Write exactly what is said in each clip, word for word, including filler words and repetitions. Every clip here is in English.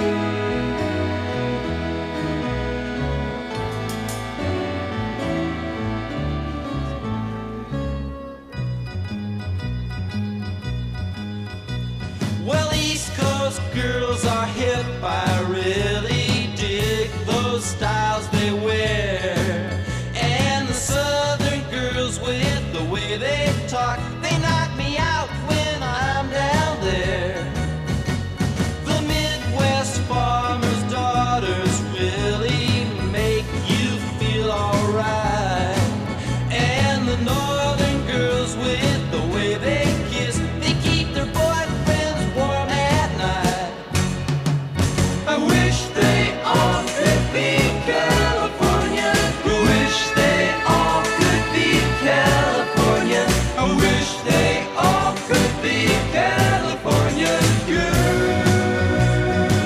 Well, East Coast girls are hip, I really dig those styles they wear. And the Southern girls with the way they talk, they knock me out when I'm down there. The Midwest farmers' daughters really make you feel alright. And the Northern girls with the way they kiss, they keep their boyfriends warm at night. I wish they all could be California. I wish they all could be California. I wish they all could be California girls.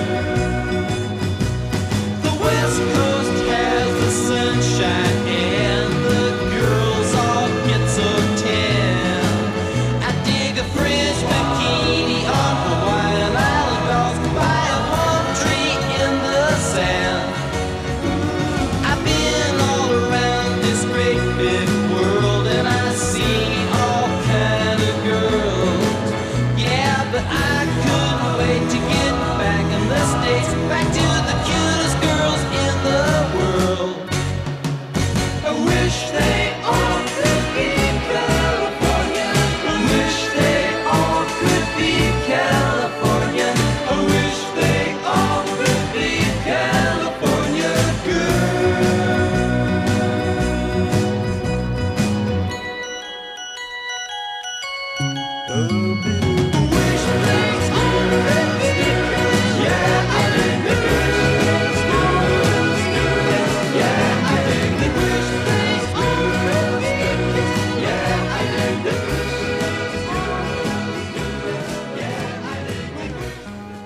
The West Coast has the sunshine and the girls all get so tan. I dig a French bikini on Hawaiian Island girls by a palm tree in the sand. I've been all around this great big world and I've seen all kind of girls. Yeah, but I couldn't wait to get back in the States, back to the cutest girls in the world. I wish they all could be California. I wish they all could be California. I wish they all could be California girls. I wish they all could be, yeah, I think the girls, girls, girls, yeah, I think the wish they all could be, yeah, I think the girls, girls, girls, yeah, I think the wish.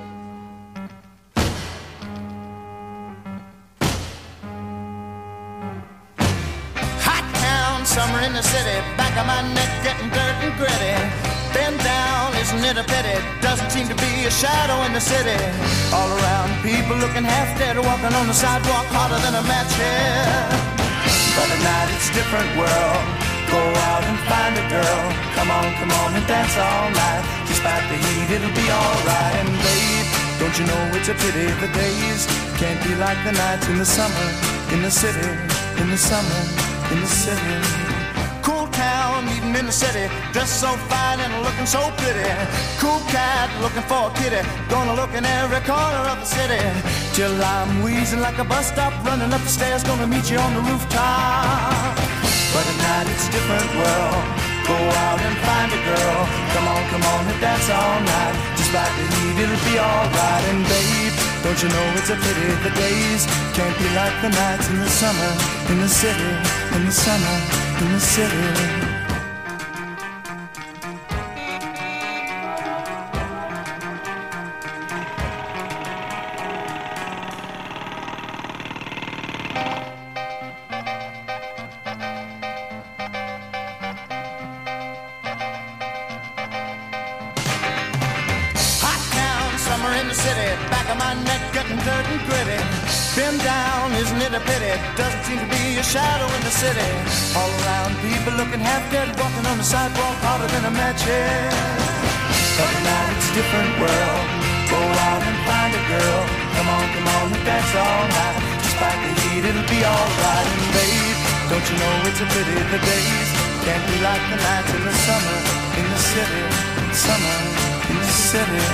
Hot town, summer in the city, back of my neck getting dirt and gritty. Bend down, isn't it a pity? Doesn't seem to be a shadow in the city. All around, people looking half dead, walking on the sidewalk harder than a match head. But at night it's a different world. Go out and find a girl. Come on, come on and dance all night. Despite the heat, it'll be alright. And babe, don't you know it's a pity the days can't be like the nights in the summer, in the city, in the summer, in the city. Cool town, eating in the city, dressed so fine and looking so pretty. Cool cat, looking for a kitty, gonna look in every corner of the city. Till I'm wheezing like a bus stop, running up the stairs, gonna meet you on the rooftop. But at night it's a different world. Go out and find a girl. Come on, come on and dance all night. Despite the heat, it'll be alright. And babe, don't you know it's a pity the days can't be like the nights in the summer, in the city, in the summer, in the city. Dirt and gritty, been down, isn't it a pity? Doesn't seem to be a shadow in the city. All around, people looking half dead, walking on the sidewalk harder than a match head. But tonight it's a different world. Go out and find a girl. Come on, come on and dance all night. Despite the heat, it'll be alright. And babe, don't you know it's a pity the days can't be like the nights in the summer, in the city, summer, in the city.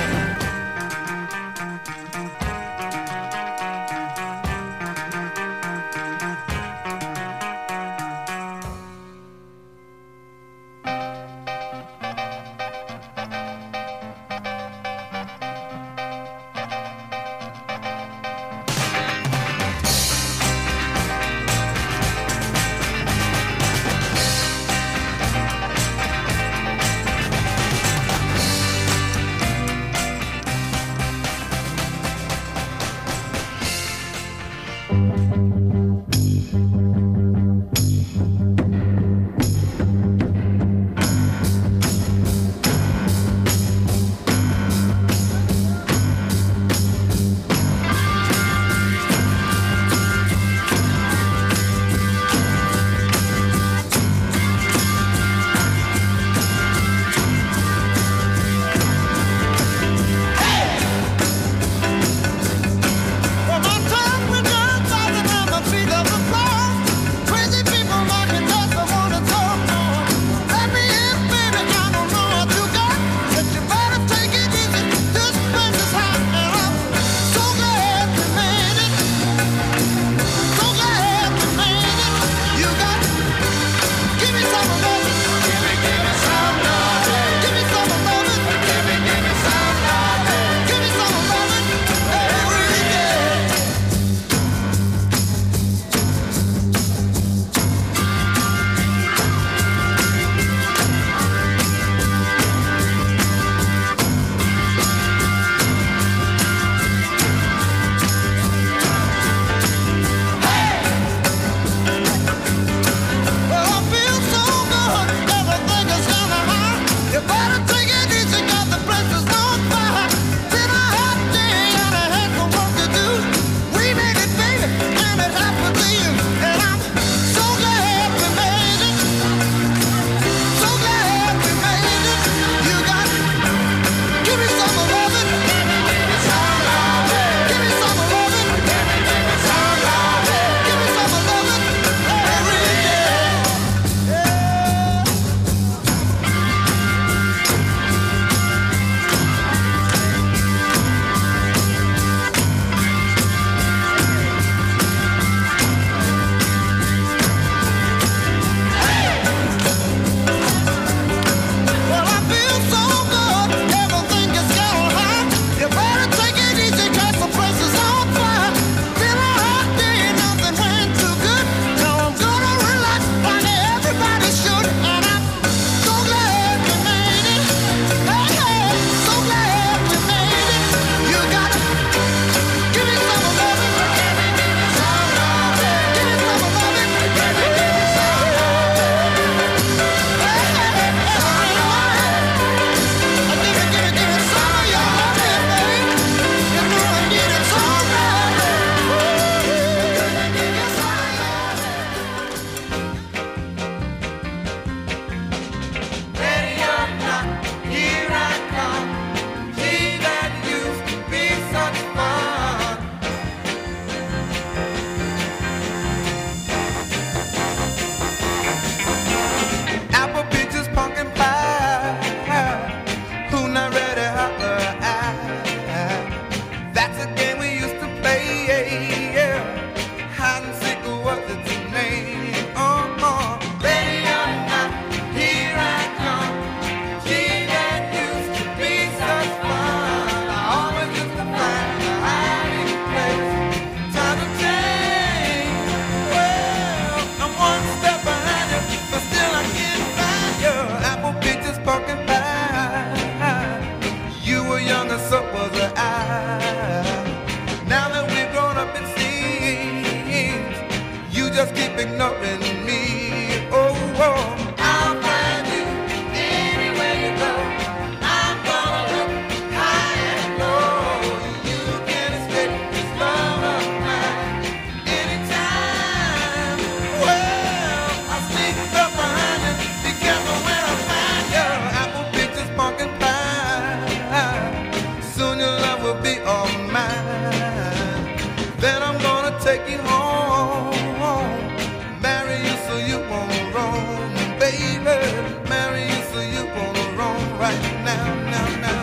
take you home, marry you so you won't roam, baby, marry you so you won't roam right now, now, now.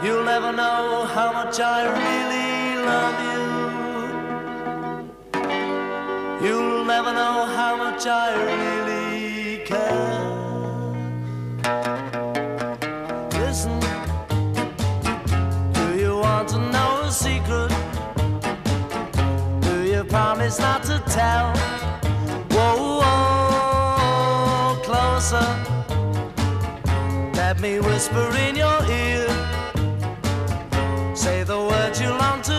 You'll never know how much I really love you. You'll never know how much I really care. Listen, do you want to know a secret? Do you promise not to tell? Whoa, whoa, closer. Let me whisper in your ear. Say the words you long to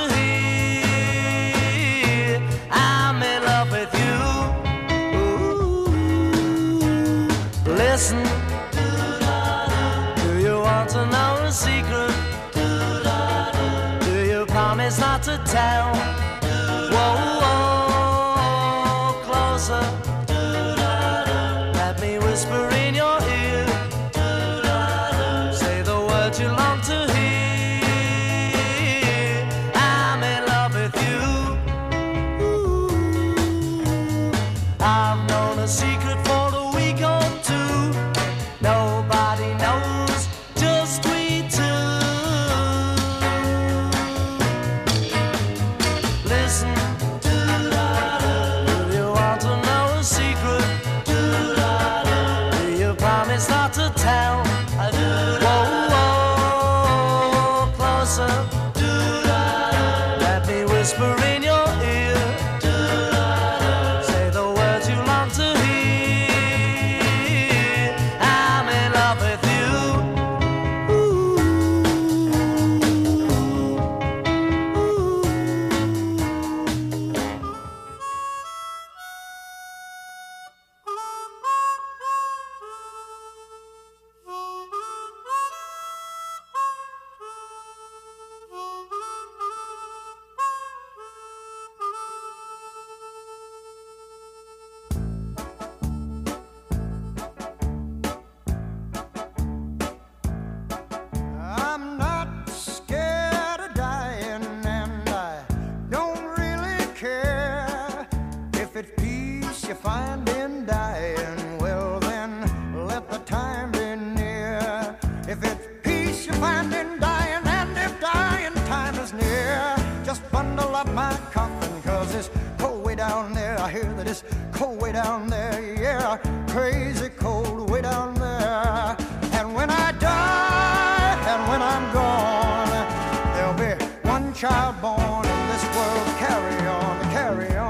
hear. I'm in love with you. Ooh. Listen, do you want to know a secret? Do you promise not to tell? Whoa, whoa, closer. Let me whisper in your ear. Say the words you long to hear. I'm in love with you. Ooh. I've known a secret for a week or two. Nobody knows, just we two. Listen, do you want to know a secret? Do you promise not to tell? Whoa, whoa, closer. Let me whisper in your ear. Say the words you long to hear. I'm in love with you. Ooh. I'm not scared of dying, and I don't really care. If it's peace you find in dying, well then let the time be near. If it's peace you find in dying, and if dying time is near, just bundle up my coffin, cause it's cold way down there. I hear that it's cold way down there, yeah, crazy cold way down there. And when I die, and when I'm gone, there'll be one child born in this world. Carry on, carry on.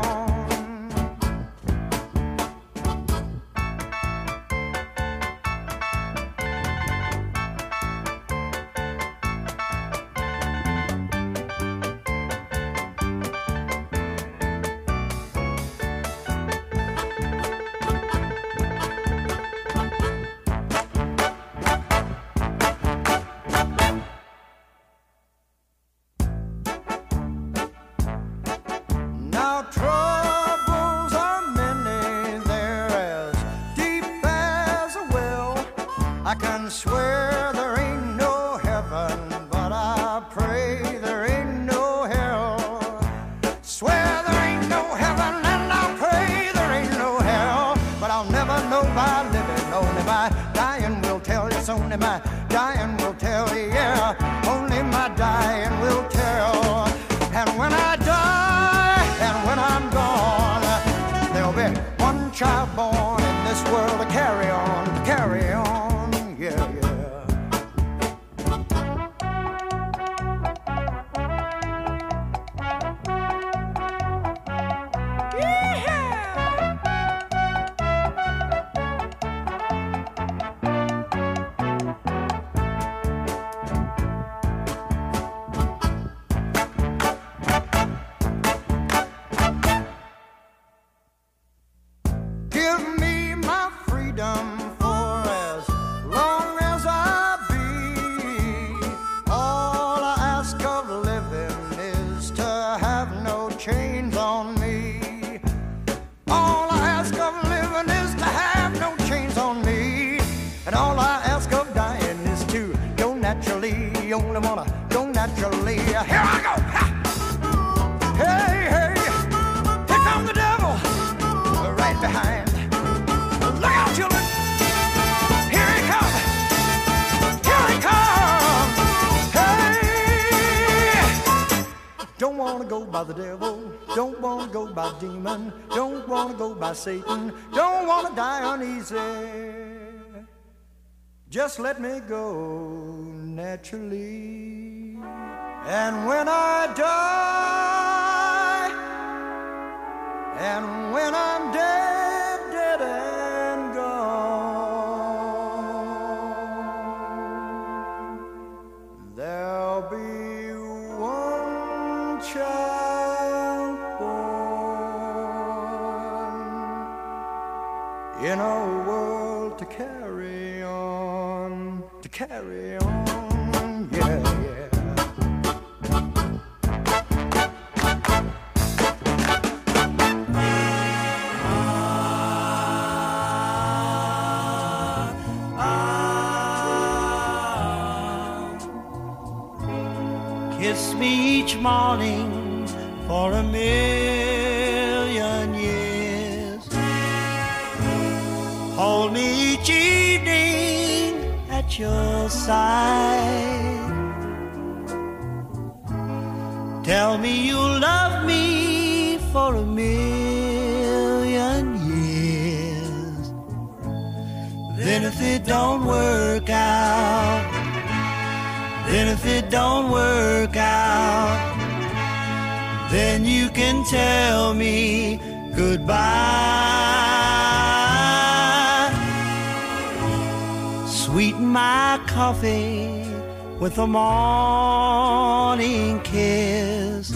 Now troubles are many, they're as deep as a well. I can swear there ain't no heaven, but I pray there ain't no hell. Swear there ain't no heaven, and I pray there ain't no hell. But I'll never know by living, only my dying will tell. Yes, only my dying will tell, yeah, only my dying will tell. And when I die, and when I'm gone, there'll be one child born in this world to carry on, to carry on, yeah, yeah. Give me my freedom for as long as I be. All I ask of living is to have no chains on me. All I ask of living is to have no chains on me. And all I ask of dying is to go naturally. You only wanna go naturally. Here I go! Ha! Hey, hey! Here comes the devil! Right behind. Look out, children! Here he comes! Here he comes! Hey! by the devil, don't wanna go by demon, don't wanna go by Satan, don't wanna die uneasy. Just let me go naturally. And when I die, and when I'm dead, dead and gone, there'll be one child born in a world to carry on, to carry on, yeah, yeah. Kiss me each morning for a million years. Hold me each evening at your side. Tell me you'll love me for a million years. Then if it don't work out, then if it don't work out, then you can tell me goodbye. Sweeten my coffee with a morning kiss.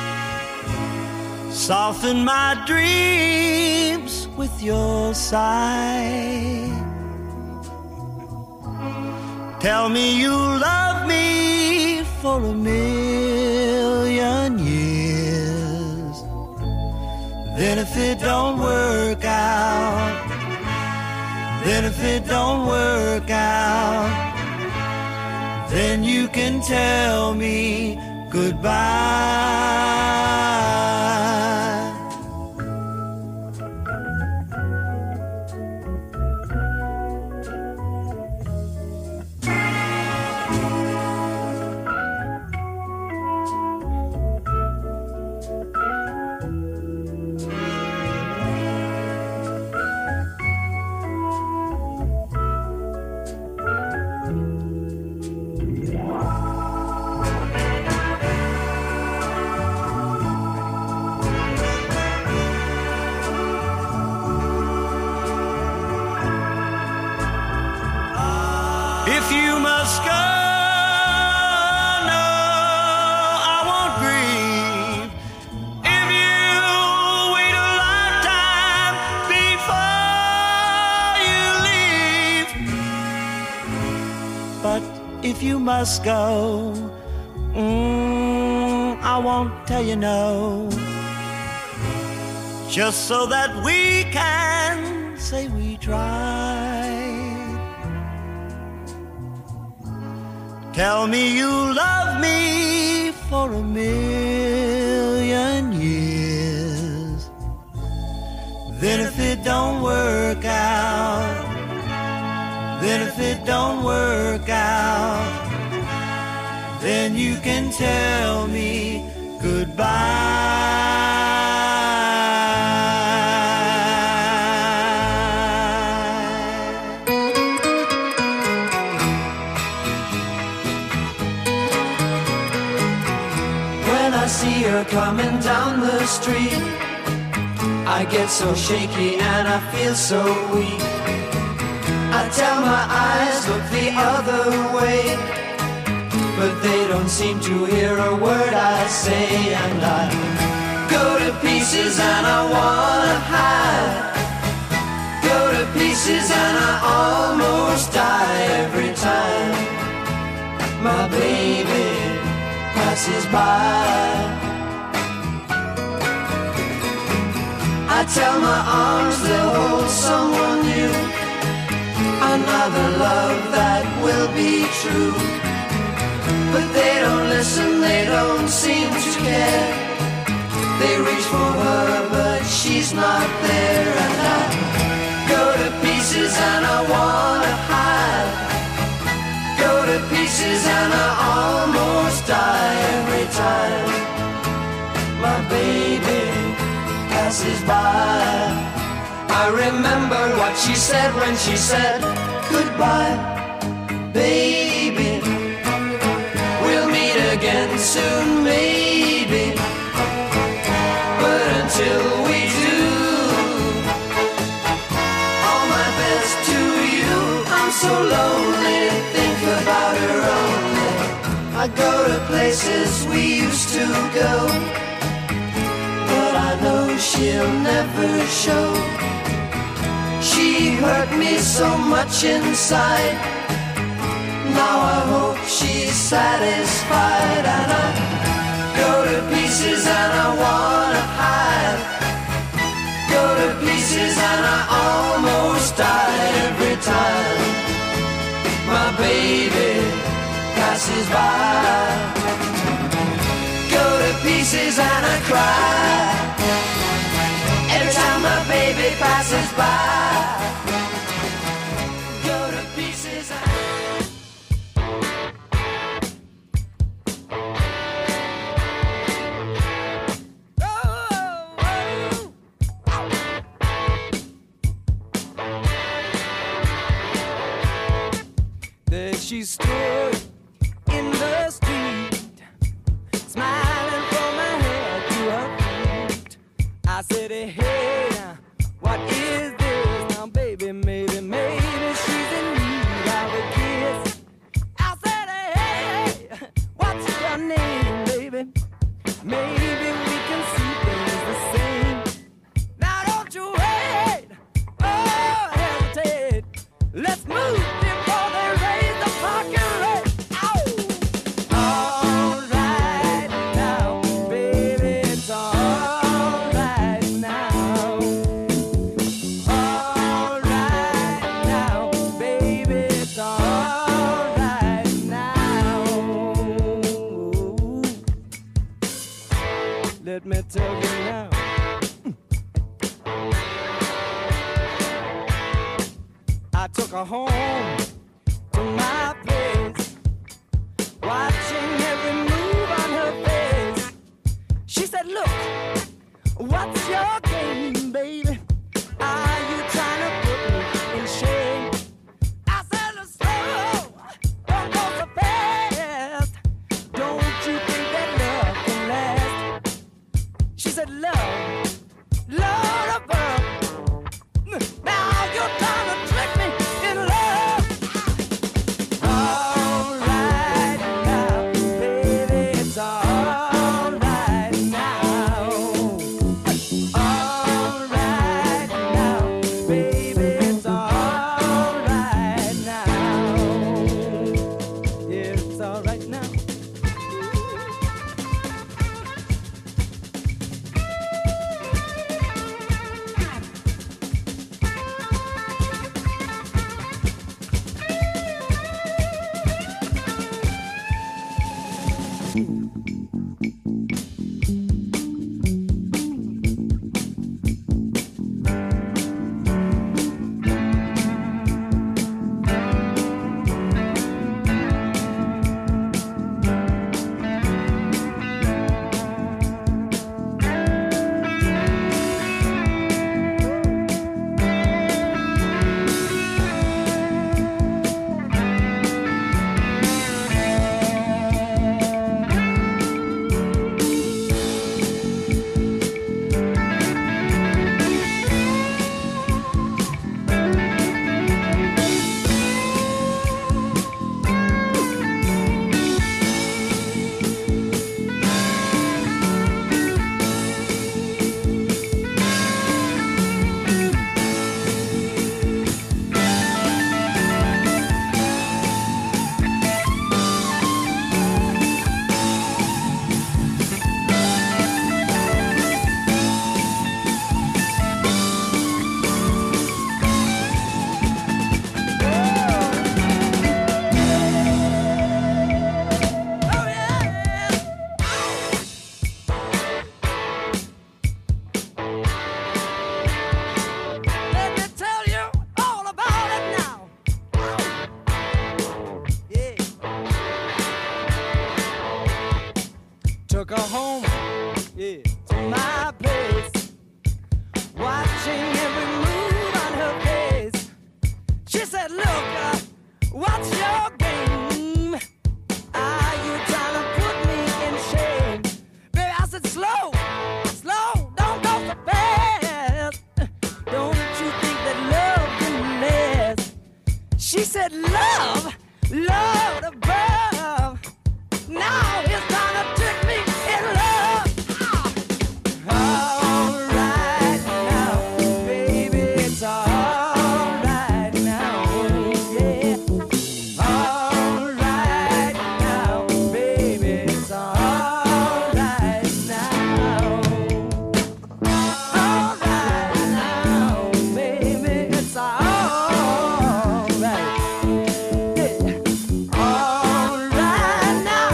Soften my dreams with your sigh. Tell me you love me for a million years. Then if it don't work out, then if it don't work out, then you can tell me goodbye. If you must go, no, I won't grieve. If you wait a lifetime before you leave. But if you must go, mm, I won't tell you no. Just so that we can say we tried. Tell me you love me for a million years. Then if it don't work out, then if it don't work out, then you can tell me goodbye. I see her coming down the street, I get so shaky and I feel so weak. I tell my eyes, look the other way, but they don't seem to hear a word I say. And I go to pieces and I wanna hide, go to pieces and I almost die every time my baby passes by. I tell my arms they'll hold someone new, another love that will be true. But they don't listen, they don't seem to care. They reach for her, but she's not there. And I go to pieces and I wanna hide, go to pieces and I almost die every time my passes by. I remember what she said when she said goodbye. Baby, we'll meet again soon, maybe. But until we do, all my best to you. I'm so lonely, think about her only. I go to places we used to go, but I know she'll never show. She hurt me so much inside. Now I hope she's satisfied. And I go to pieces and I wanna hide. Go to pieces and I almost die every time my baby passes by. Go to pieces and I cry every time my baby passes by. Go to pieces and she stood in the street, smiling from her head to her feet. I said, hey, what is this now, baby? Maybe, maybe she's in need of a kiss. I said, hey, what's your name, baby? Maybe we can see things the same. Now don't you wait, oh, hesitate. Let's move before they raise the fucking rate. Ow! All right now, baby, it's all right now. All right now, baby, it's all right now. Let me tell you now. I took her home to my place, watching every move on her face. She said, look, what's your game, baby? Are you trying to put me in shame? I said, look, slow, don't go so fast. Don't you think that love can last? She said, love, love above. Now you're trying to trick me in love. All right now, baby, it's all right now. All right now, baby, it's all right now. Yeah, it's all right now. took her home, yeah, to my place. love, love above. Now it's gonna trick me in love. All right now, baby, it's all right now, yeah. All right now, baby, it's all right now. All right now, baby, it's all right. Yeah. All right now,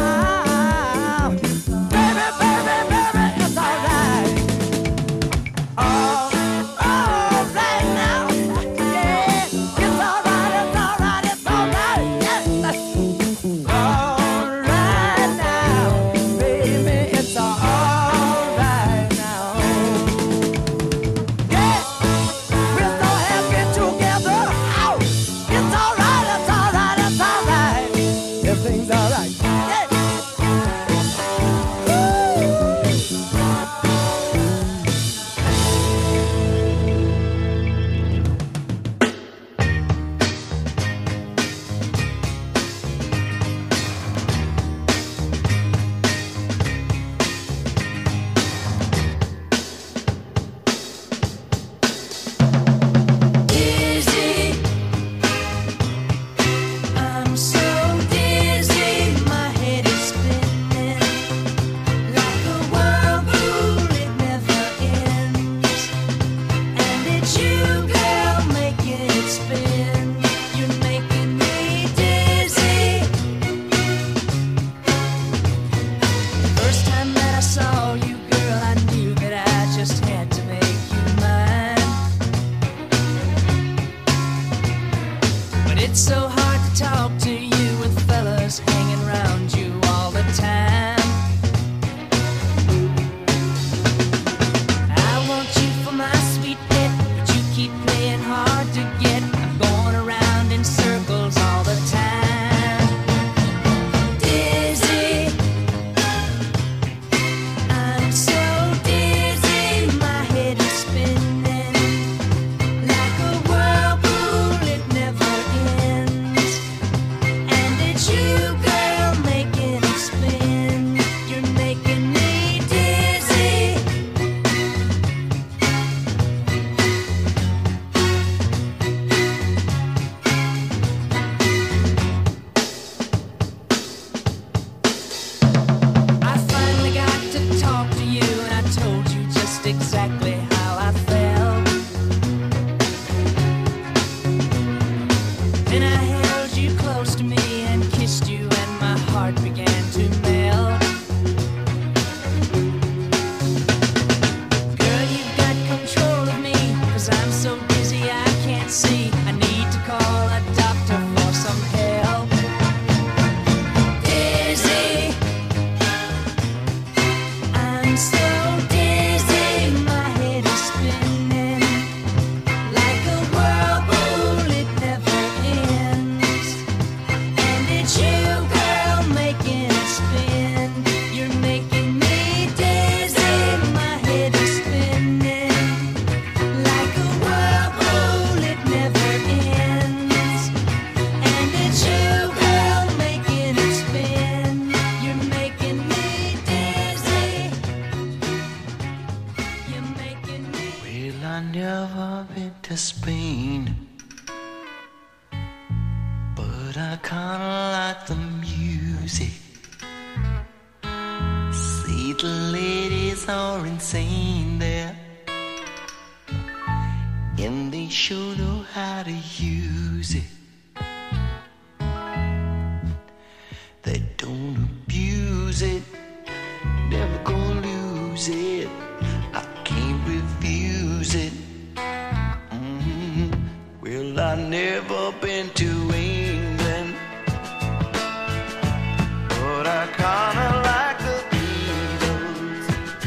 baby, baby, baby, it's all right. All, all right now, yeah, it's all right, it's all right, it's all right, yeah. All right now, baby, it's all right now. Yeah, we're so happy together. Ow! It's all right, it's all right, it's all right. Everything's all right. Yeah. Dizzy, I'm so dizzy, my head is spinning like a whirlpool, it never ends. And it's you, girl, making it spin. You're making me dizzy. First time that I saw you, girl, I knew that I just had to make you mine. But it's so hard to talk to you with fellas hanging around you all the time. I want you for my sweet pet, but you keep playing hard to get. I'm going around in circles all the time. Dizzy, I'm so dizzy, my head is spinning like a whirlpool, it never ends. And it's you, girl, making it spin. You're making me dizzy. I finally got to talk to you, and I told you just exactly how I felt. Then I held you close to me and kissed you, and my heart began to melt. Girl, you've got control of me, 'cause I'm so dizzy I can't see. I need to call a doctor for some help. Dizzy, I'm so dizzy, my head is spinning like a whirlpool, it never ends. And it's you, girl, making it spin. You're making me dizzy, my head is spinning like a whirlpool, it never ends. And it's you, girl, making it spin. You're making me dizzy. You're making me. Well, I never been to Spain, but I kinda like the music. See, the ladies are insane there, and they sure know how to use it. They don't abuse it, never gonna lose it. I can't refuse it. Mhm. Well, I never been to England, but I kinda like the Beatles.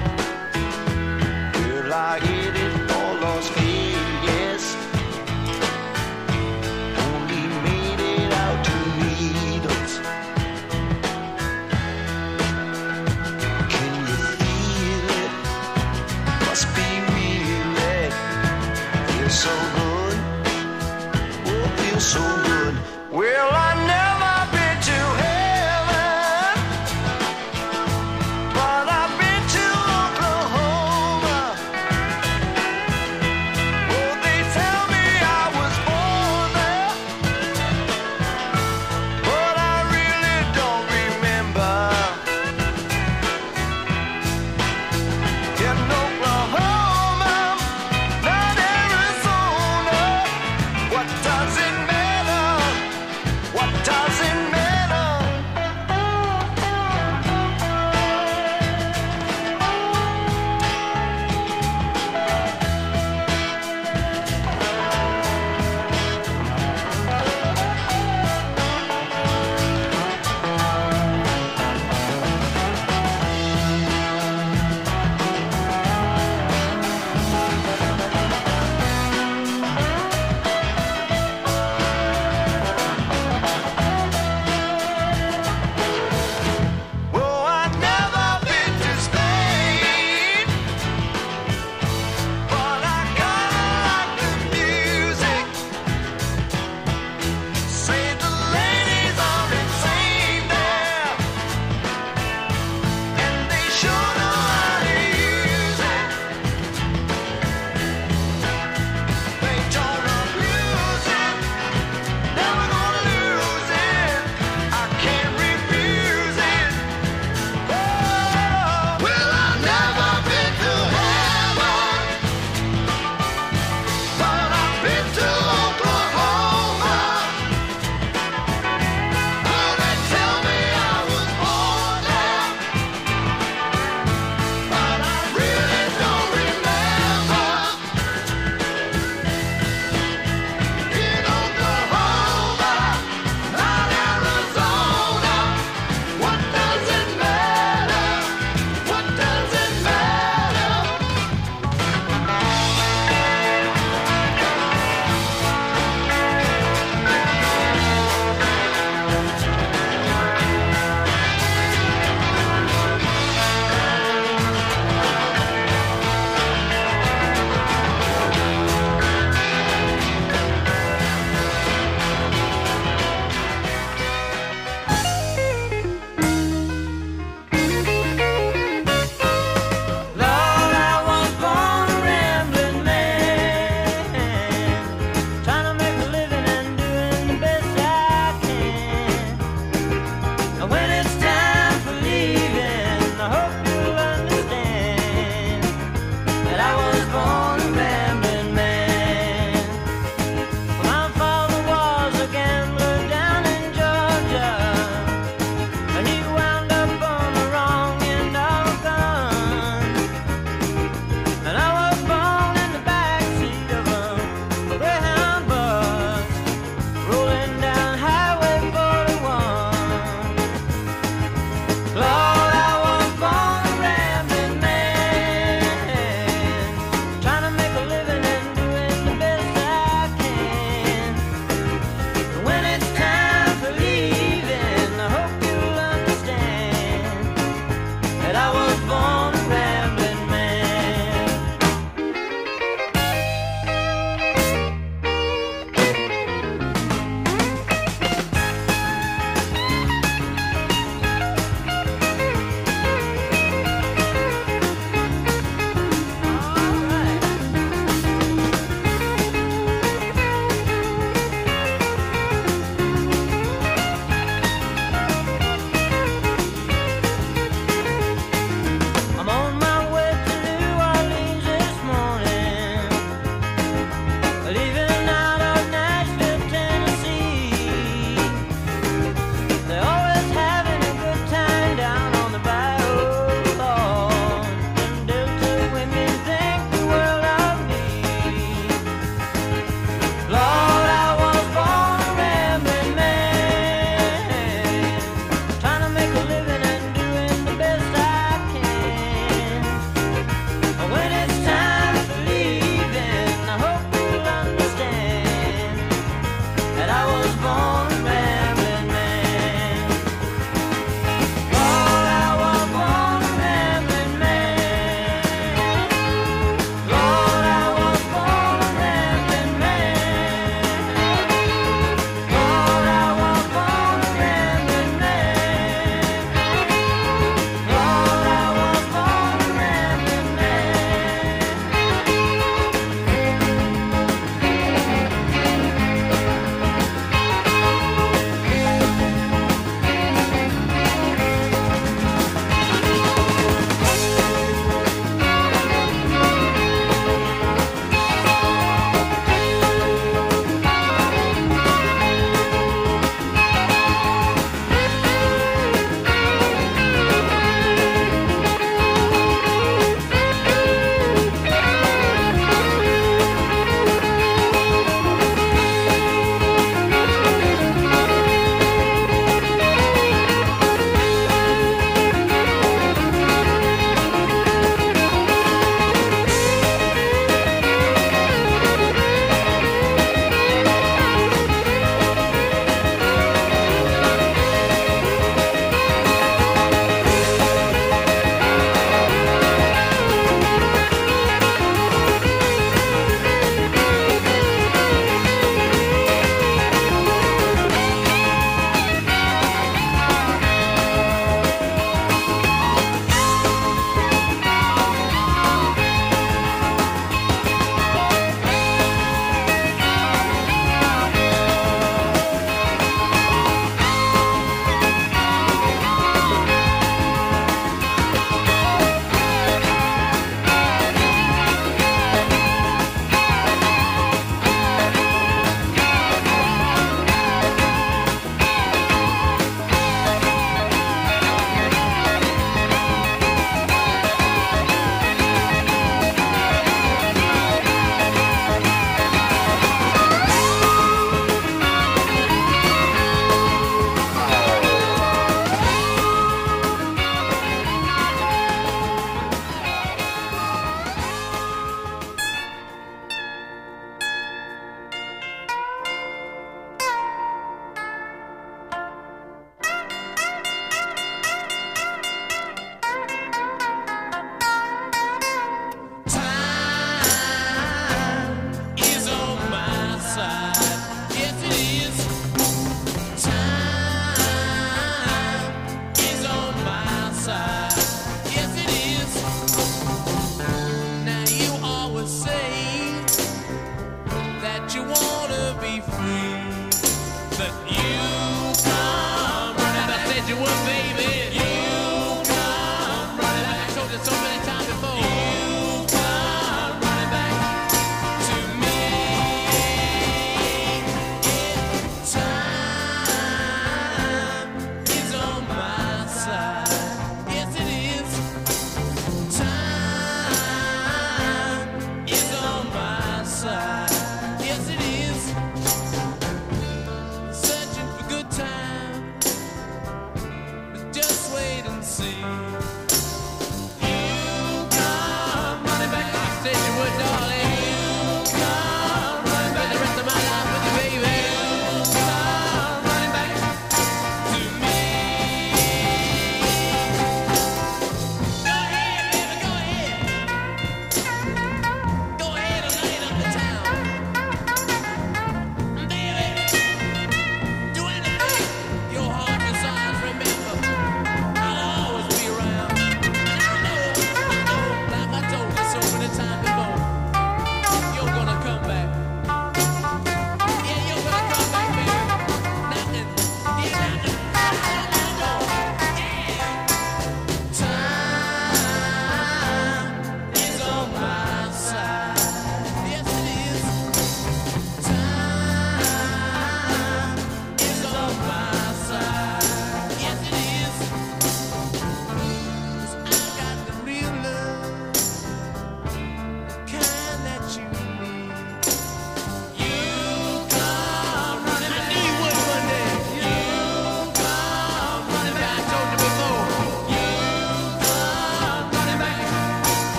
Well, I hit it for Las Vegas, only made it out to Needles.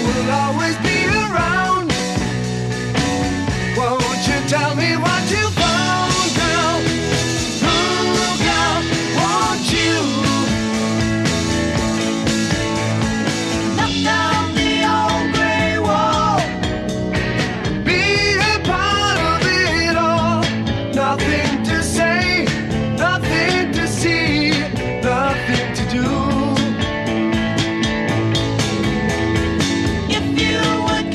will always be around. Won't you tell me what you found, girl? Ooh, girl, won't you knock down the old gray wall? Be a part of it all. Nothing to say, nothing to see, nothing to do. If you would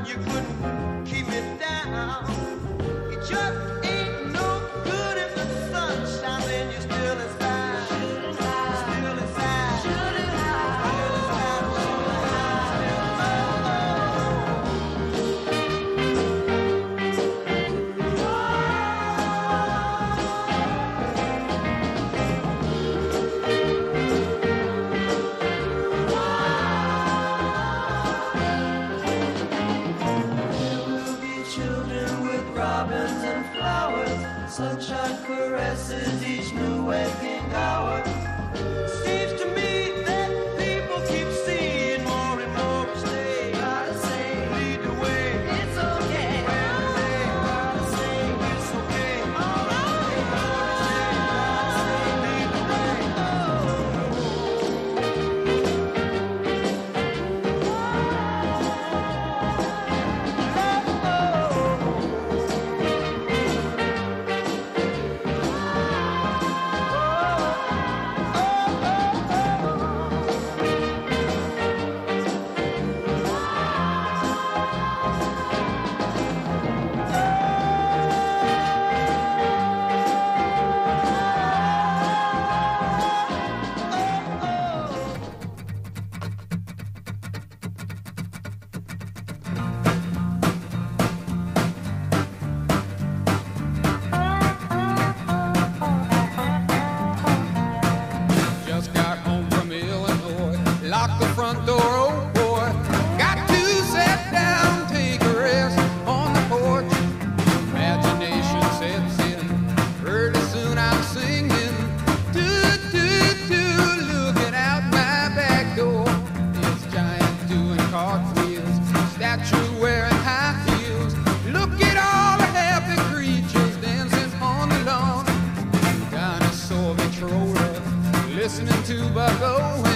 you couldn't keep me down. It just ain't no good if the sun shines and you're still inside. Still inside. Still inside. Still sunshine caresses each new waking hour. Seems to me that people keep seeing more and more each day. Gotta say, lead the way. It's okay. Gotta say, gotta say, it's okay. All right. Gotta say, gotta say, lead the way. Lock the front door, oh boy. Got to sit down, take a rest on the porch. Imagination sets in. Early soon I'm singing. Do, do, do, looking out my back door. This giant doing cartwheels. Statue wearing high heels. Look at all the happy creatures dancing on the lawn. Dinosaur controller, listening to Buck Owens.